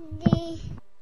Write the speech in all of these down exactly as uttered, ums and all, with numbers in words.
Andy.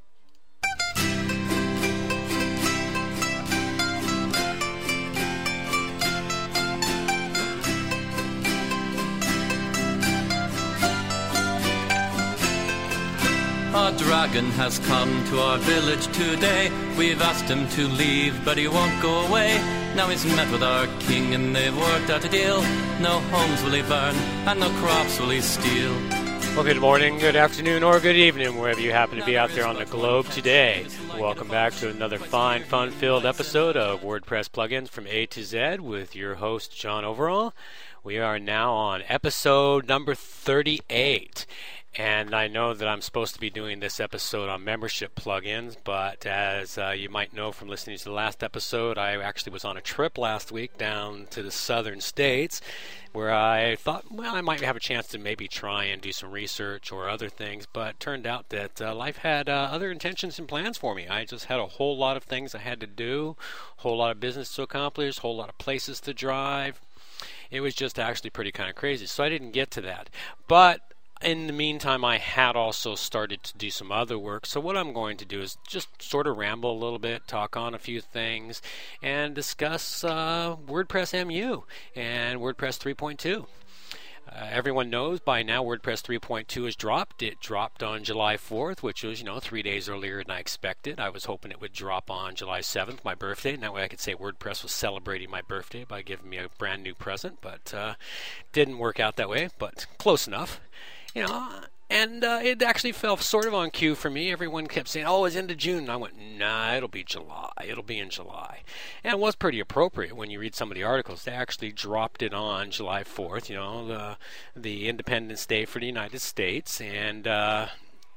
A dragon has come to our village today. We've asked him to leave, but he won't go away. Now he's met with our king and they've worked out a deal. No homes will he burn and no crops will he steal. Well, good morning, good afternoon, or good evening, wherever you happen to be out there on the globe today. Welcome back to another fine, fun-filled episode of WordPress Plugins from A to Z with your host, John Overall. We are now on episode number thirty-eight. And I know that I'm supposed to be doing this episode on membership plugins, but as uh, you might know from listening to the last episode, I actually was on a trip last week down to the southern states where I thought, well, I might have a chance to maybe try and do some research or other things, but it turned out that uh, life had uh, other intentions and plans for me. I just had a whole lot of things I had to do, a whole lot of business to accomplish, a whole lot of places to drive. It was just actually pretty kind of crazy, so I didn't get to that. But in the meantime, I had also started to do some other work. So what I'm going to do is just sort of ramble a little bit, talk on a few things, and discuss uh, WordPress M U and WordPress three point two. Uh, everyone knows by now WordPress three point two has dropped. It dropped on July fourth, which was, you know, three days earlier than I expected. I was hoping it would drop on July seventh, my birthday. And that way I could say WordPress was celebrating my birthday by giving me a brand new present. But uh, didn't work out that way, but close enough. You know, and uh, it actually fell sort of on cue for me. Everyone kept saying, oh, it's into June. And I went, nah, it'll be July. It'll be in July. And it was pretty appropriate when you read some of the articles. They actually dropped it on July fourth, you know, the, the Independence Day for the United States. And uh,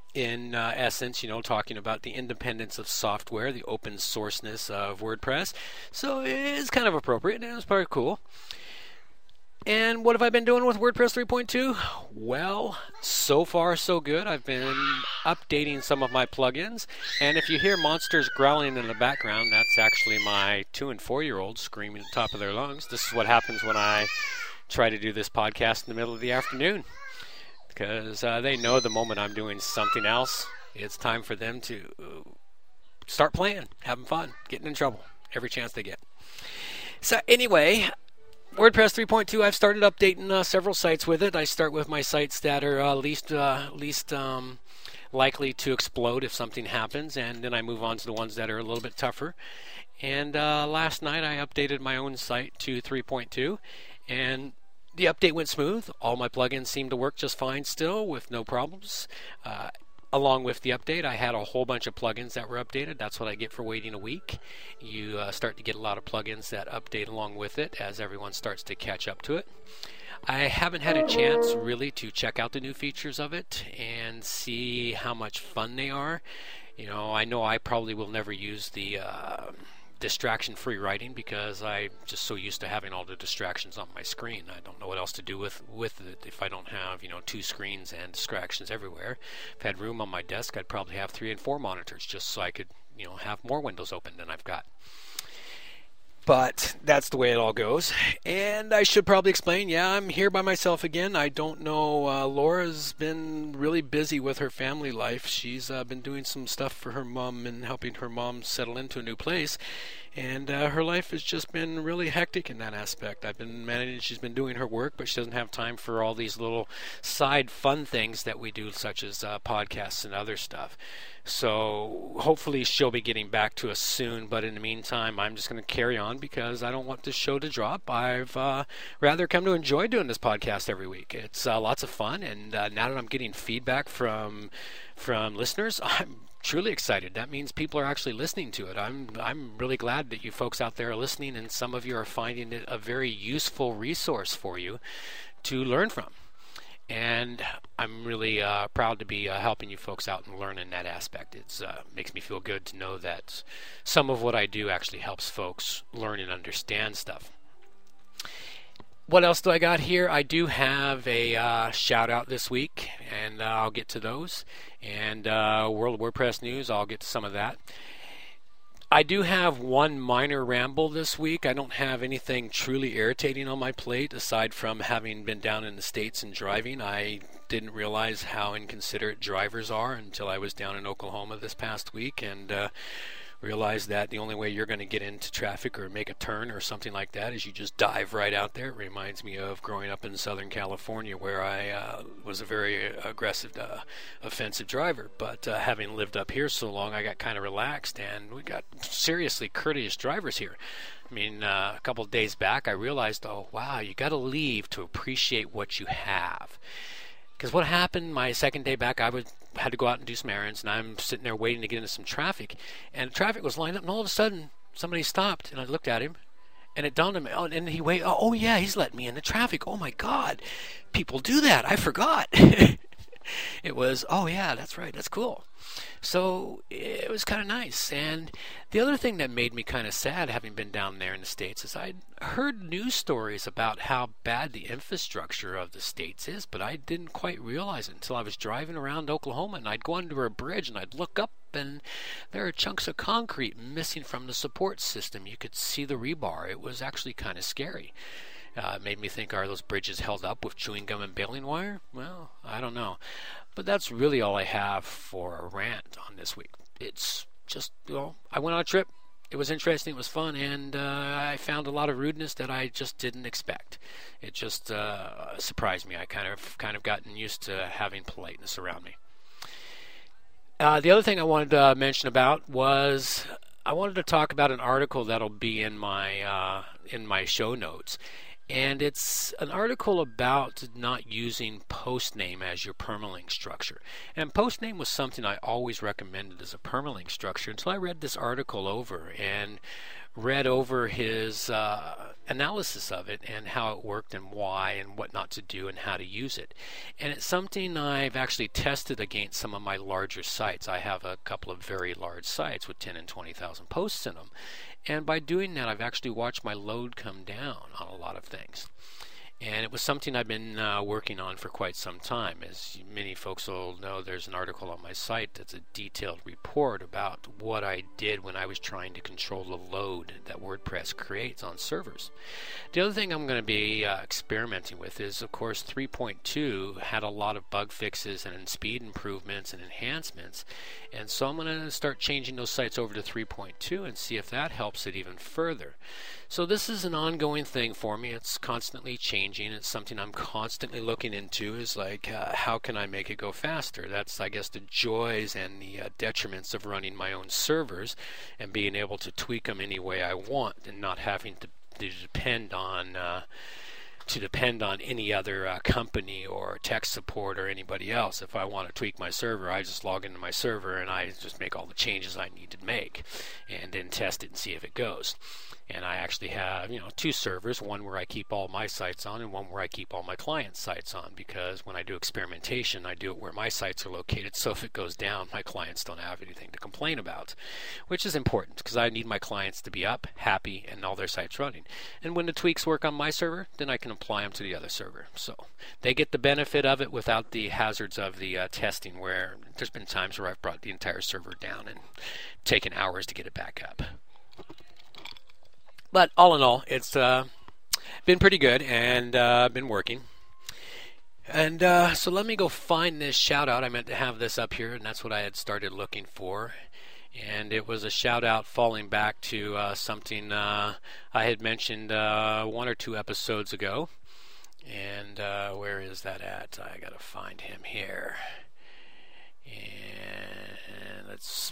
in uh, essence, you know, talking about the independence of software, the open sourceness of WordPress. So it's kind of appropriate, and it was pretty cool. And what have I been doing with WordPress three point two? Well, so far so good. I've been updating some of my plugins. And if you hear monsters growling in the background, that's actually my two and four year olds screaming at the top of their lungs. This is what happens when I try to do this podcast in the middle of the afternoon. Because uh, they know the moment I'm doing something else, it's time for them to start playing, having fun, getting in trouble every chance they get. So anyway, WordPress three point two, I've started updating uh, several sites with it. I start with my sites that are uh, least uh, least um, likely to explode if something happens, and then I move on to the ones that are a little bit tougher. And uh, last night I updated my own site to three point two, and the update went smooth. All my plugins seem to work just fine still with no problems. Uh, Along with the update, I had a whole bunch of plugins that were updated. That's what I get for waiting a week. You uh, start to get a lot of plugins that update along with it as everyone starts to catch up to it. I haven't had a chance really to check out the new features of it and see how much fun they are. You know, I know I probably will never use the uh, distraction-free writing because I'm just so used to having all the distractions on my screen. I don't know what else to do with, with it if I don't have, you know, two screens and distractions everywhere. If I had room on my desk, I'd probably have three and four monitors just so I could, you know, have more windows open than I've got. But that's the way it all goes. And I should probably explain, yeah, I'm here by myself again. I don't know, uh, Laura's been really busy with her family life. She's uh, been doing some stuff for her mom and helping her mom settle into a new place. And uh, her life has just been really hectic in that aspect. I've been managing, she's been doing her work, but she doesn't have time for all these little side fun things that we do, such as uh, podcasts and other stuff. So hopefully she'll be getting back to us soon, but in the meantime, I'm just going to carry on because I don't want this show to drop. I've uh, rather come to enjoy doing this podcast every week. It's uh, lots of fun, and uh, now that I'm getting feedback from from listeners, I'm truly excited. That means people are actually listening to it. I'm I'm really glad that you folks out there are listening, and some of you are finding it a very useful resource for you to learn from. And I'm really uh, proud to be uh, helping you folks out and learn in that aspect. It uh, makes me feel good to know that some of what I do actually helps folks learn and understand stuff. What else do I got here? I do have a uh, shout out this week, and uh, I'll get to those. And uh, World of WordPress news, I'll get to some of that. I do have one minor ramble this week. I don't have anything truly irritating on my plate aside from having been down in the States and driving. I didn't realize how inconsiderate drivers are until I was down in Oklahoma this past week and uh, realized that the only way you're going to get into traffic or make a turn or something like that is you just dive right out there. It reminds me of growing up in Southern California where I uh, was a very aggressive, uh, offensive driver. But uh, having lived up here so long, I got kind of relaxed, and we got seriously courteous drivers here. I mean, uh, a couple of days back, I realized, oh, wow, you got to leave to appreciate what you have. Because what happened my second day back, I was, had to go out and do some errands, and I'm sitting there waiting to get into some traffic, and the traffic was lined up, and all of a sudden, somebody stopped, and I looked at him, and it dawned on me, oh, and he waited, oh, oh yeah, he's letting me in the traffic. Oh my God, people do that. I forgot. It was, oh yeah, that's right, that's cool. So it was kind of nice. And the other thing that made me kind of sad, having been down there in the States, is I'd heard news stories about how bad the infrastructure of the States is, but I didn't quite realize it until I was driving around Oklahoma, and I'd go under a bridge and I'd look up, and there are chunks of concrete missing from the support system. You could see the rebar. It was actually kind of scary. Uh, it made me think, are those bridges held up with chewing gum and baling wire? Well, I don't know. But that's really all I have for a rant on this week. It's just, you know, I went on a trip. It was interesting. It was fun. And uh, I found a lot of rudeness that I just didn't expect. It just uh, surprised me. I kind of kind of gotten used to having politeness around me. Uh, the other thing I wanted to mention about was I wanted to talk about an article that'll be in my uh, in my show notes. And it's an article about not using postname as your permalink structure. And postname was something I always recommended as a permalink structure until I read this article over and read over his uh, analysis of it and how it worked and why and what not to do and how to use it. And it's something I've actually tested against some of my larger sites. I have a couple of very large sites with ten and twenty thousand posts in them. And by doing that, I've actually watched my load come down on a lot of things. And it was something I've been uh, working on for quite some time. As many folks will know, there's an article on my site that's a detailed report about what I did when I was trying to control the load that WordPress creates on servers. The other thing I'm going to be uh, experimenting with is, of course, three point two had a lot of bug fixes and speed improvements and enhancements. And so I'm going to start changing those sites over to three point two and see if that helps it even further. So this is an ongoing thing for me. It's constantly changing. It's something I'm constantly looking into, is like, uh, how can I make it go faster? That's, I guess, the joys and the uh, detriments of running my own servers and being able to tweak them any way I want and not having to, to depend on uh, to depend on any other uh, company or tech support or anybody else. If I want to tweak my server, I just log into my server and I just make all the changes I need to make and then test it and see if it goes. And I actually have, you know, two servers, one where I keep all my sites on and one where I keep all my clients' sites on, because when I do experimentation, I do it where my sites are located, so if it goes down, my clients don't have anything to complain about, which is important because I need my clients to be up, happy, and all their sites running. And when the tweaks work on my server, then I can apply them to the other server. So they get the benefit of it without the hazards of the uh, testing, where there's been times where I've brought the entire server down and taken hours to get it back up. But all in all, it's uh, been pretty good and uh, been working. And uh, so let me go find this shout out. I meant to have this up here, and that's what I had started looking for. And it was a shout out falling back to uh, something uh, I had mentioned uh, one or two episodes ago. And uh, where is that at? I got to find him here. And let's.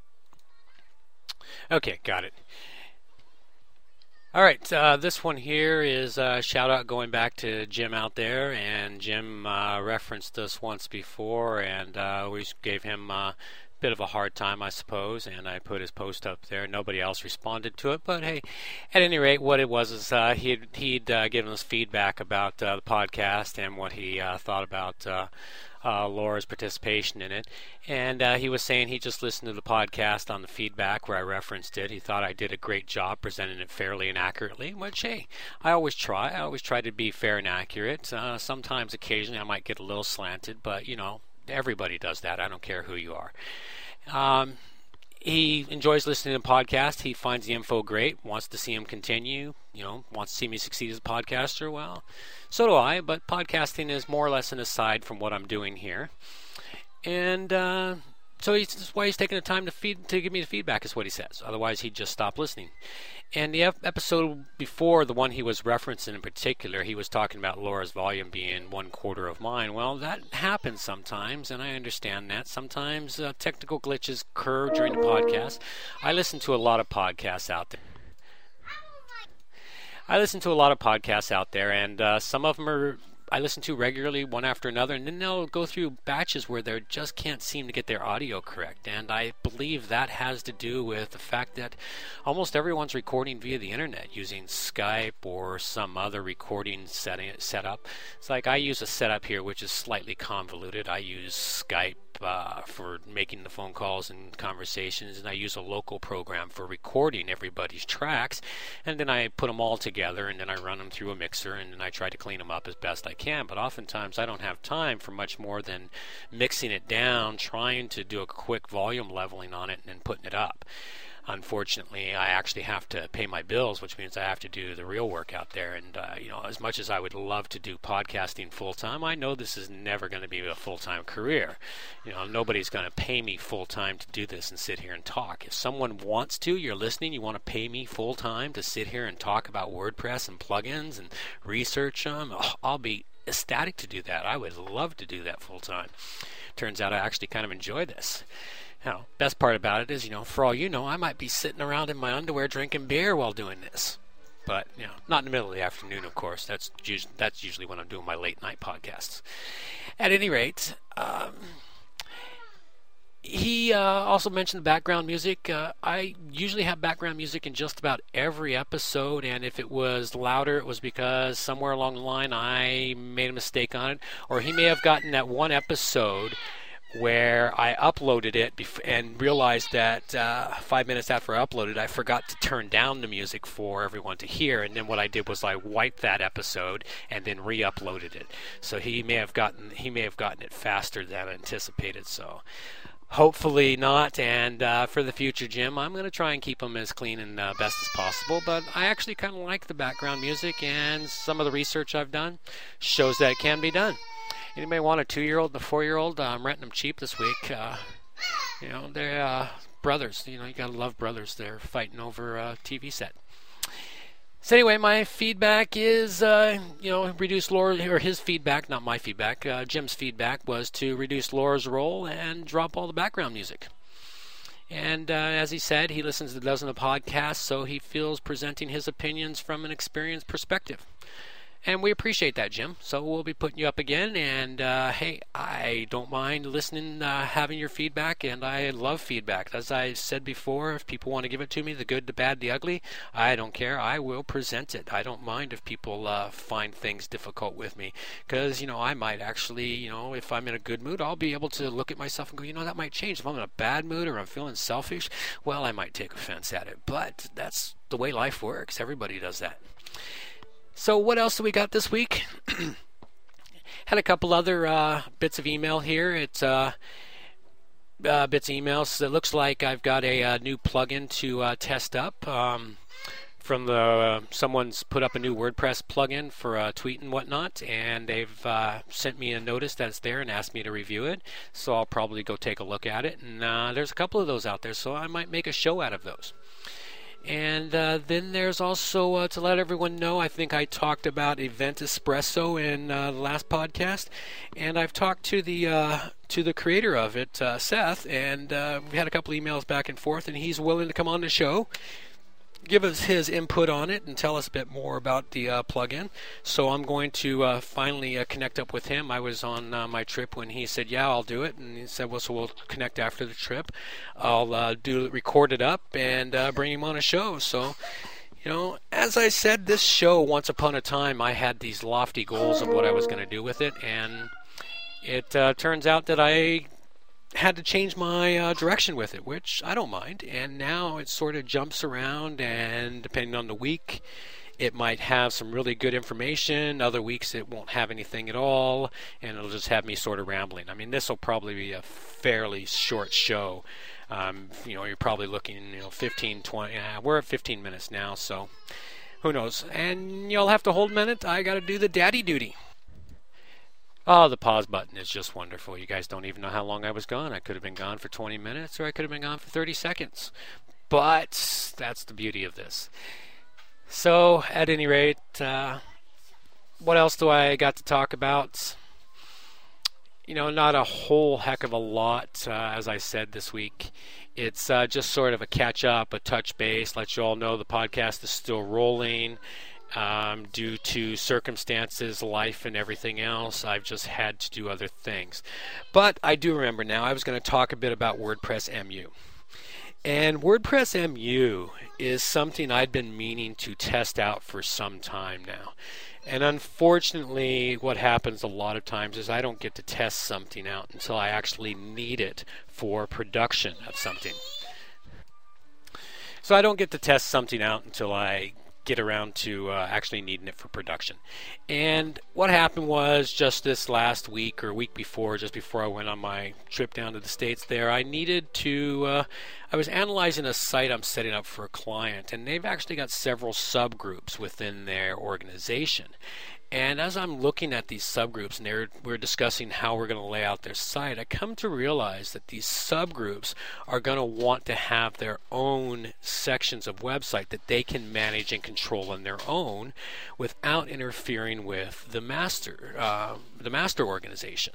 Okay, got it. All right, uh, this one here is a shout out going back to Jim out there, and Jim uh, referenced us once before, and uh, we gave him a bit of a hard time, I suppose, and I put his post up there. Nobody else responded to it, but hey, at any rate, what it was is uh, he'd, he'd uh, given us feedback about uh, the podcast and what he uh, thought about uh, Uh, Laura's participation in it, and uh, he was saying he just listened to the podcast on the feedback where I referenced it. He thought I did a great job presenting it fairly and accurately, which, hey, I always try. I always try to be fair and accurate. Uh, sometimes, occasionally, I might get a little slanted, but, you know, everybody does that. I don't care who you are. Um, he enjoys listening to podcasts. He finds the info great, wants to see him continue, you know, wants to see me succeed as a podcaster. Well, so do I, but podcasting is more or less an aside from what I'm doing here. And uh, so he's, that's why he's taking the time to feed to give me the feedback, is what he says. Otherwise, he'd just stop listening. And the episode before, the one he was referencing in particular, he was talking about Laura's volume being one quarter of mine. Well, that happens sometimes, and I understand that. Sometimes uh, technical glitches occur during the podcast. I listen to a lot of podcasts out there. I listen to a lot of podcasts out there, and uh, some of them are I listen to regularly, one after another, and then they'll go through batches where they just can't seem to get their audio correct. And I believe that has to do with the fact that almost everyone's recording via the internet using Skype or some other recording setting setup. It's like I use a setup here which is slightly convoluted. I use Skype Uh, for making the phone calls and conversations, and I use a local program for recording everybody's tracks, and then I put them all together, and then I run them through a mixer, and then I try to clean them up as best I can. But oftentimes I don't have time for much more than mixing it down, trying to do a quick volume leveling on it, and then putting it up. Unfortunately, I actually have to pay my bills, which means I have to do the real work out there. And, uh, you know, as much as I would love to do podcasting full-time, I know this is never going to be a full-time career. You know, nobody's going to pay me full-time to do this and sit here and talk. If someone wants to, you're listening, you want to pay me full-time to sit here and talk about WordPress and plugins and research them, oh, I'll be ecstatic to do that. I would love to do that full-time. Turns out I actually kind of enjoy this. Now, best part about it is, you know, for all you know, I might be sitting around in my underwear drinking beer while doing this. But, you know, not in the middle of the afternoon, of course. That's usually, that's usually when I'm doing my late-night podcasts. At any rate, um, he uh, also mentioned the background music. Uh, I usually have background music in just about every episode, and if it was louder, it was because somewhere along the line I made a mistake on it, or he may have gotten that one episode where I uploaded it bef- and realized that uh, five minutes after I uploaded, I forgot to turn down the music for everyone to hear. And then what I did was I wiped that episode and then re-uploaded it. So he may have gotten he may have gotten it faster than anticipated. So hopefully not. And uh, for the future, Jim, I'm going to try and keep them as clean and uh, best as possible. But I actually kind of like the background music, and some of the research I've done shows that it can be done. Anybody want a two-year-old and a four-year-old? Uh, I'm renting them cheap this week. Uh, you know, they're uh, brothers. You know, you gotta love brothers. They're fighting over a T V set. So anyway, my feedback is, uh, you know, reduce Laura, or his feedback, not my feedback. Uh, Jim's feedback was to reduce Laura's role and drop all the background music. And uh, as he said, he listens to dozens of podcasts, so he feels presenting his opinions from an experienced perspective. And we appreciate that, Jim. So we'll be putting you up again. And, uh, hey, I don't mind listening, uh, having your feedback, and I love feedback. As I said before, if people want to give it to me, the good, the bad, the ugly, I don't care. I will present it. I don't mind if people uh, find things difficult with me. Because, you know, I might actually, you know, if I'm in a good mood, I'll be able to look at myself and go, you know, that might change. If I'm in a bad mood or I'm feeling selfish, well, I might take offense at it. But that's the way life works. Everybody does that. So what else do we got this week? Had a couple other uh, bits of email here. It's uh, uh, bits of emails. So it looks like I've got a, a new plugin to uh, test up. Um, from the uh, someone's put up a new WordPress plugin for uh, tweet and whatnot, and they've uh, sent me a notice that it's there and asked me to review it. So I'll probably go take a look at it. And uh, there's a couple of those out there, so I might make a show out of those. And uh, then there's also, uh, to let everyone know, I think I talked about Event Espresso in uh, the last podcast, and I've talked to the uh, to the creator of it, uh, Seth, and uh, we had a couple emails back and forth, and he's willing to come on the show, give us his input on it, and tell us a bit more about the uh, plugin. So I'm going to uh, finally uh, connect up with him. I was on uh, my trip when he said, yeah, I'll do it. And he said, well, so we'll connect after the trip. I'll uh, do record it up and uh, bring him on a show. So, you know, as I said, this show, once upon a time, I had these lofty goals of what I was going to do with it. And it uh, turns out that I had to change my uh, direction with it, which I don't mind. And now it sort of jumps around, and depending on the week, it might have some really good information. Other weeks it won't have anything at all, and it'll just have me sort of rambling. I mean, this will probably be a fairly short show. Um, you know, you're probably looking, you know, fifteen, twenty. Uh, we're at fifteen minutes now, so who knows? And you'll have to hold a minute. I got to do the daddy duty. Oh, the pause button is just wonderful. You guys don't even know how long I was gone. I could have been gone for twenty minutes, or I could have been gone for thirty seconds. But that's the beauty of this. So, at any rate, uh, what else do I got to talk about? You know, not a whole heck of a lot, uh, as I said this week. It's uh, just sort of a catch-up, a touch base, let you all know the podcast is still rolling. Um, due to circumstances, life, and everything else, I've just had to do other things. But I do remember now, I was going to talk a bit about WordPress M U. And WordPress M U is something I'd been meaning to test out for some time now. And unfortunately, what happens a lot of times is I don't get to test something out until I actually need it for production of something. So I don't get to test something out until I get around to uh, actually needing it for production. And what happened was just this last week or week before, just before I went on my trip down to the States there, I needed to, uh, I was analyzing a site I'm setting up for a client, and they've actually got several subgroups within their organization. And as I'm looking at these subgroups and they're, we're discussing how we're going to lay out their site, I come to realize that these subgroups are going to want to have their own sections of website that they can manage and control on their own without interfering with the master, uh, the master organization.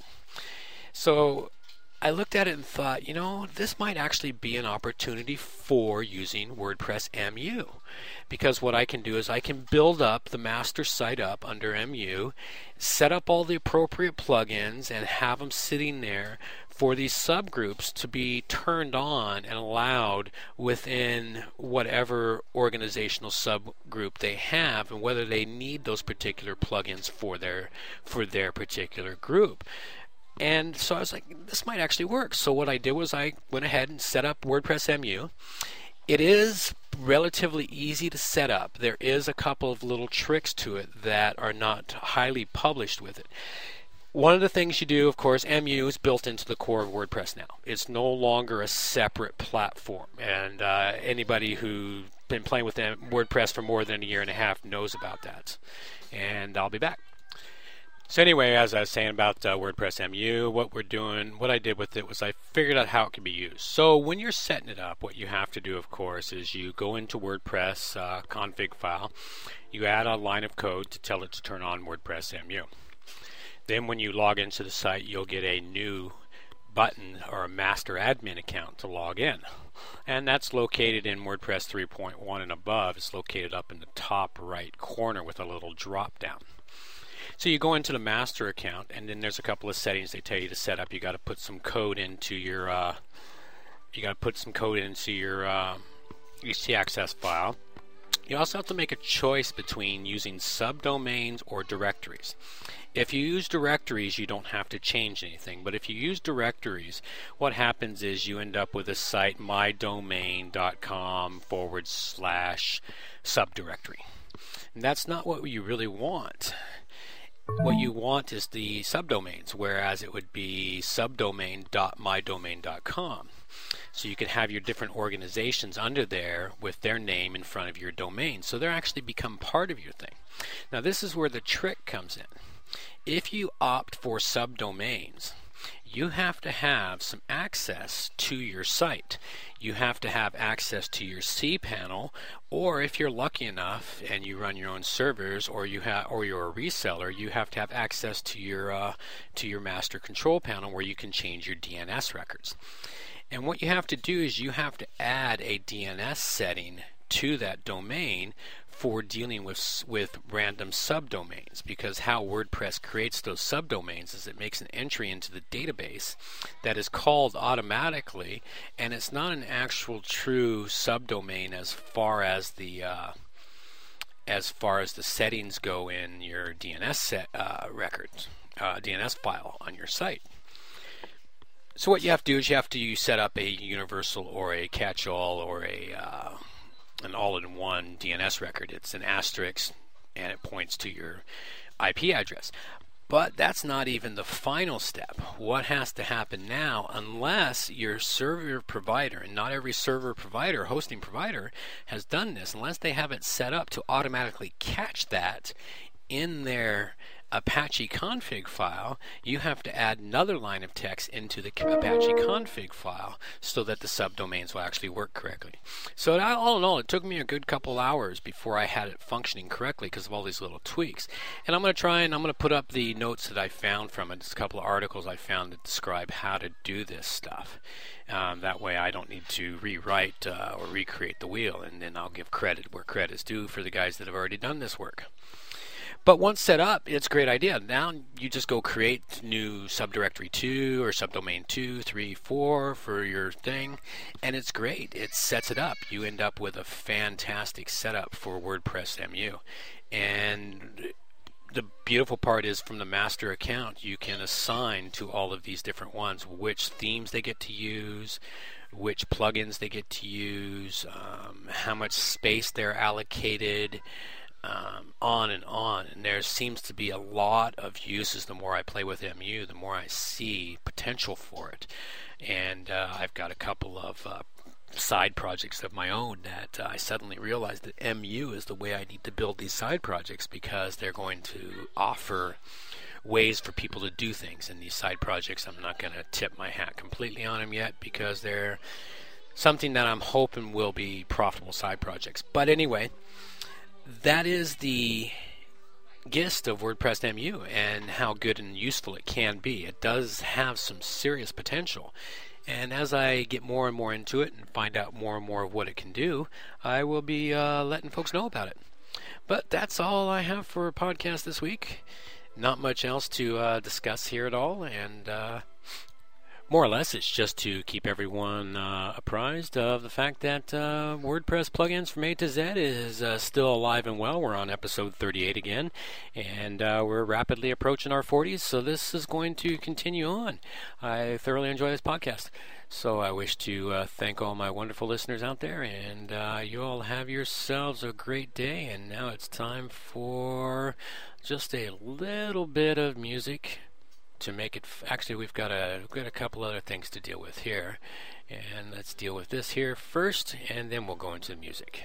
So I looked at it and thought, you know, this might actually be an opportunity for using WordPress M U. Because what I can do is I can build up the master site up under M U, set up all the appropriate plugins, and have them sitting there for these subgroups to be turned on and allowed within whatever organizational subgroup they have, and whether they need those particular plugins for their for their particular group. And so I was like, this might actually work. So what I did was I went ahead and set up WordPress M U. It is relatively easy to set up. There is a couple of little tricks to it that are not highly published with it. One of the things you do, of course, M U is built into the core of WordPress now. It's no longer a separate platform. And uh, anybody who's been playing with WordPress for more than a year and a half knows about that. And I'll be back. So anyway, as I was saying about uh, WordPress M U, what we're doing, what I did with it was I figured out how it could be used. So when you're setting it up, what you have to do, of course, is you go into WordPress uh, config file, you add a line of code to tell it to turn on WordPress M U. Then when you log into the site, you'll get a new button or a master admin account to log in. And that's located in WordPress three point one and above. It's located up in the top right corner with a little drop down. So you go into the master account, and then there's a couple of settings they tell you to set up. You got to put some code into your uh, you got to put some code into your uh, H T access file. You also have to make a choice between using subdomains or directories. If you use directories, you don't have to change anything. But if you use directories, what happens is you end up with a site mydomain.com forward slash subdirectory. And that's not what you really want. What you want is the subdomains, whereas it would be subdomain dot my domain dot com. So you can have your different organizations under there with their name in front of your domain. So they're actually become part of your thing. Now this is where the trick comes in. If you opt for subdomains, you have to have some access to your site. You have to have access to your cPanel, or if you're lucky enough and you run your own servers, or you have, or you're a reseller, you have to have access to your uh, to your master control panel where you can change your D N S records. And what you have to do is you have to add a D N S setting to that domain for dealing with with random subdomains, because how WordPress creates those subdomains is it makes an entry into the database that is called automatically, and it's not an actual true subdomain as far as the uh, as far as the settings go in your D N S set uh, records, uh, D N S file on your site. So what you have to do is you have to set up a universal or a catch-all or a uh, an all-in-one D N S record. It's an asterisk, and it points to your I P address. But that's not even the final step. What has to happen now, unless your server provider, and not every server provider, hosting provider, has done this, unless they have it set up to automatically catch that in their Apache config file, you have to add another line of text into the Apache config file so that the subdomains will actually work correctly. So all in all, it took me a good couple hours before I had it functioning correctly because of all these little tweaks. And I'm going to try and I'm going to put up the notes that I found from it. Just a couple of articles I found that describe how to do this stuff. Um, that way I don't need to rewrite uh, or recreate the wheel, and then I'll give credit where credit is due for the guys that have already done this work. But once set up, it's a great idea. Now you just go create new subdirectory two or subdomain two, three, four for your thing, and it's great. It sets it up. You end up with a fantastic setup for WordPress M U. And the beautiful part is from the master account, you can assign to all of these different ones which themes they get to use, which plugins they get to use, um, how much space they're allocated, Um, on and on. And there seems to be a lot of uses. The more I play with M U, the more I see potential for it. And uh, I've got a couple of uh, side projects of my own that uh, I suddenly realized that M U is the way I need to build these side projects, because they're going to offer ways for people to do things in these side projects. I'm not going to tip my hat completely on them yet, because they're something that I'm hoping will be profitable side projects. But anyway, that is the gist of WordPress M U and how good and useful it can be. It does have some serious potential. And as I get more and more into it and find out more and more of what it can do, I will be uh, letting folks know about it. But that's all I have for a podcast this week. Not much else to uh, discuss here at all. And uh, more or less, it's just to keep everyone uh, apprised of the fact that uh, WordPress plugins from A to Z is uh, still alive and well. We're on episode thirty-eight again, and uh, we're rapidly approaching our forties, so this is going to continue on. I thoroughly enjoy this podcast, so I wish to uh, thank all my wonderful listeners out there, and uh, you all have yourselves a great day. And now it's time for just a little bit of music to make it. F- actually, we've got a we've got a couple other things to deal with here, and let's deal with this here first, and then we'll go into the music.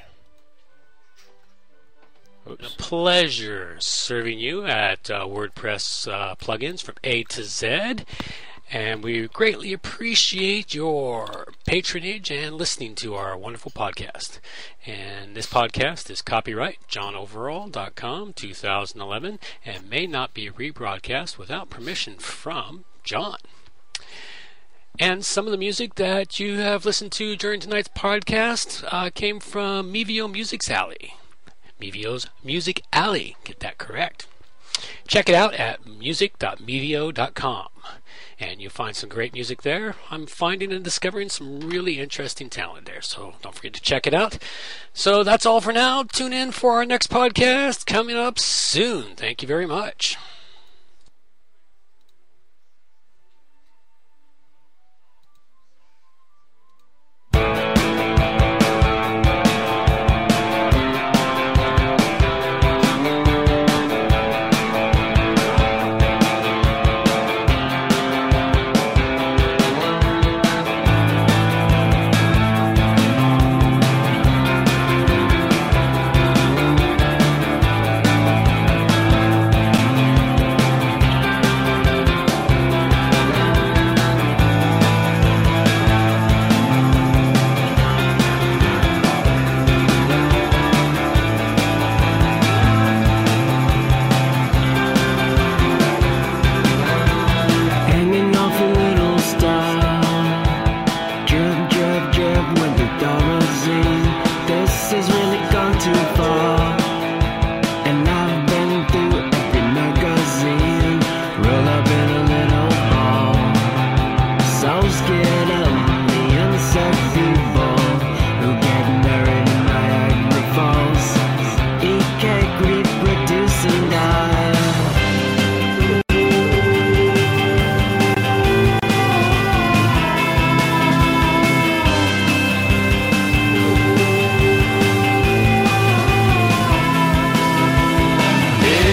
Oops. A pleasure serving you at uh, WordPress uh, plugins from A to Z, and we greatly appreciate your patronage and listening to our wonderful podcast. And this podcast is copyright john overall dot com two thousand eleven and may not be rebroadcast without permission from John. And some of the music that you have listened to during tonight's podcast uh, came from Mevio Music's Alley. Mevio's Music Alley, get that correct. Check it out at music dot mevio dot com. And you'll find some great music there. I'm finding and discovering some really interesting talent there, so don't forget to check it out. So that's all for now. Tune in for our next podcast coming up soon. Thank you very much.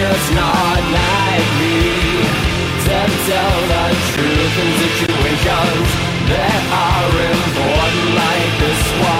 is not like me to tell the truth in situations that are important like this one.